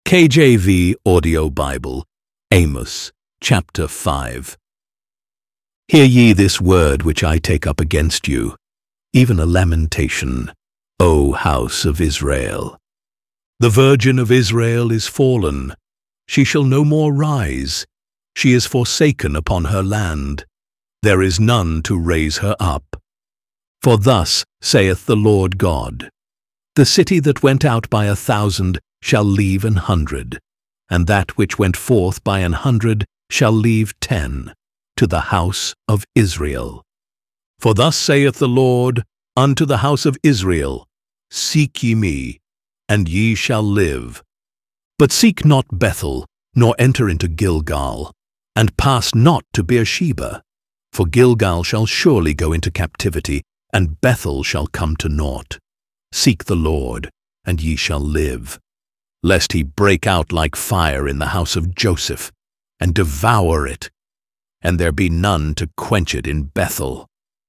KJV Audio Bible, Amos, chapter 5. Hear ye this word which I take up against you, even a lamentation, O house of Israel. The Virgin of Israel is fallen, she shall no more rise. She is forsaken upon her land, there is none to raise her up. For thus saith the Lord God, the city that went out by 1,000 shall leave 100, and that which went forth by 100 shall leave 10, to the house of Israel. For thus saith the Lord unto the house of Israel, Seek ye me, and ye shall live. But seek not Bethel, nor enter into Gilgal, and pass not to Beersheba, for Gilgal shall surely go into captivity, and Bethel shall come to naught. Seek the Lord, and ye shall live, lest he break out like fire in the house of Joseph, and devour it, and there be none to quench it in Bethel.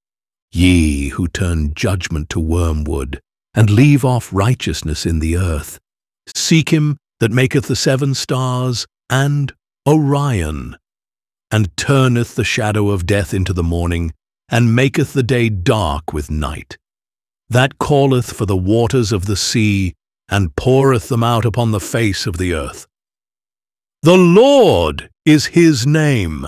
Ye who turn judgment to wormwood, and leave off righteousness in the earth, seek him that maketh the 7 stars, and Orion, and turneth the shadow of death into the morning, and maketh the day dark with night, that calleth for the waters of the sea, and poureth them out upon the face of the earth. The Lord is his name,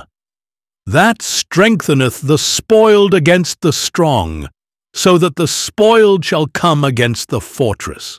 that strengtheneth the spoiled against the strong, so that the spoiled shall come against the fortress.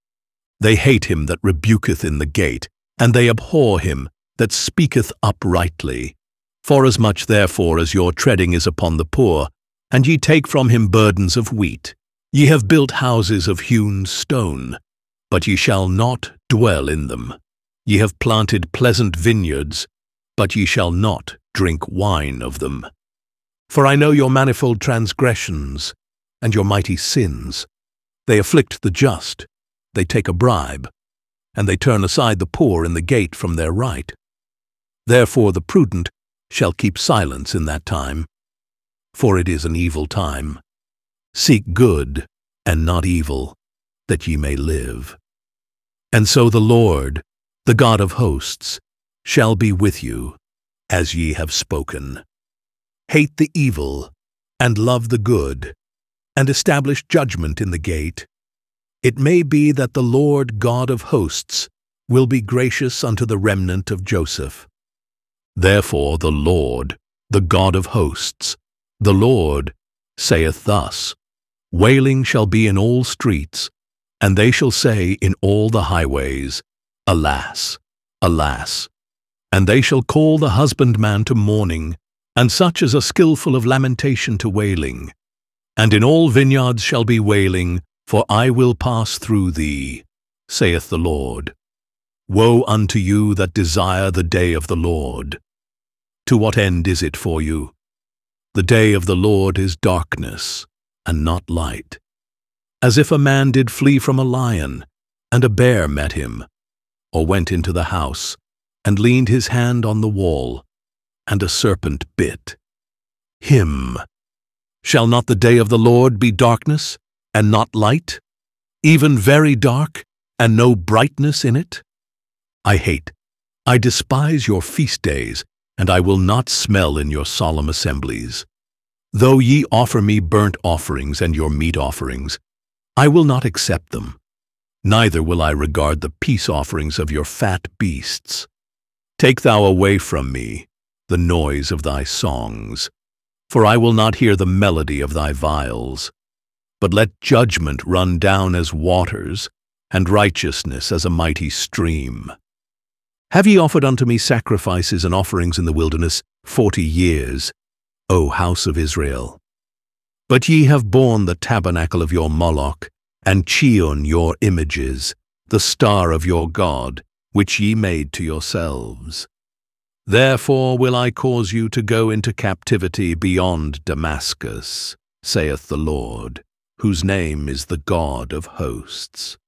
They hate him that rebuketh in the gate, and they abhor him that speaketh uprightly. Forasmuch therefore as your treading is upon the poor, and ye take from him burdens of wheat, ye have built houses of hewn stone, but ye shall not dwell in them. Ye have planted pleasant vineyards, but ye shall not drink wine of them. For I know your manifold transgressions, and your mighty sins. They afflict the just, they take a bribe, and they turn aside the poor in the gate from their right. Therefore the prudent shall keep silence in that time, for it is an evil time. Seek good, and not evil, that ye may live. And so the Lord, the God of hosts, shall be with you, as ye have spoken. Hate the evil, and love the good, and establish judgment in the gate. It may be that the Lord God of hosts will be gracious unto the remnant of Joseph. Therefore the Lord, the God of hosts, the Lord, saith thus, Wailing shall be in all streets, and they shall say in all the highways, Alas, alas! And they shall call the husbandman to mourning, and such as are skillful of lamentation to wailing. And in all vineyards shall be wailing, for I will pass through thee, saith the Lord. Woe unto you that desire the day of the Lord! To what end is it for you? The day of the Lord is darkness, and not light. As if a man did flee from a lion, and a bear met him, or went into the house, and leaned his hand on the wall, and a serpent bit him. Shall not the day of the Lord be darkness, and not light, even very dark, and no brightness in it? I despise your feast days, and I will not smell in your solemn assemblies. Though ye offer me burnt offerings and your meat offerings, I will not accept them, neither will I regard the peace offerings of your fat beasts. Take thou away from me the noise of thy songs, for I will not hear the melody of thy viols. But let judgment run down as waters, and righteousness as a mighty stream. Have ye offered unto me sacrifices and offerings in the wilderness 40 years, O house of Israel? But ye have borne the tabernacle of your Moloch, and Chiun your images, the star of your God, which ye made to yourselves. Therefore will I cause you to go into captivity beyond Damascus, saith the Lord, whose name is the God of hosts.